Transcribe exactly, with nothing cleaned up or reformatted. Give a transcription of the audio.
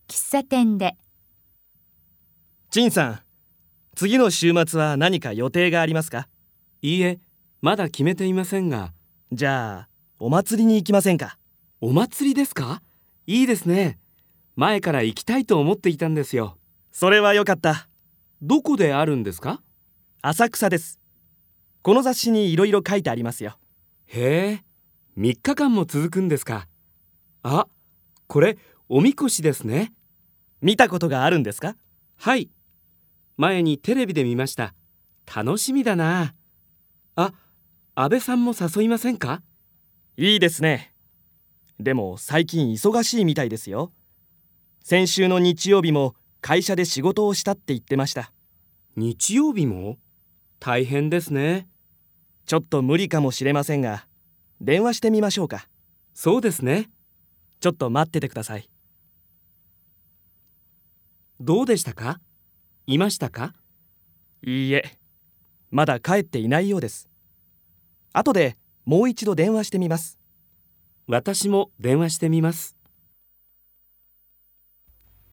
喫茶店で。 陳さん、次の週末は何か予定がありますか？ いいえ、まだ決めていませんが。 じゃあ、お祭りに行きませんか？ お祭りですか？いいですね。前から行きたいと思っていたんですよ。 それはよかった。 どこであるんですか？ 浅草です。この雑誌にいろいろ書いてありますよ。 へえ、みっかかんも続くんですか。あ、これおみこしですね。 見たことがあるんですか？ はい、前にテレビで見ました。楽しみだなあ。安倍さんも誘いませんか？ いいですね。でも最近忙しいみたいですよ。先週の日曜日も会社で仕事をしたって言ってました。 日曜日も？大変ですね。 ちょっと無理かもしれませんが、電話してみましょうか。 そうですね。 ちょっと待っててください。 どうでしたか？いましたか？ いいえ、まだ帰っていないようです。後でもう一度電話してみます。 私も電話してみます。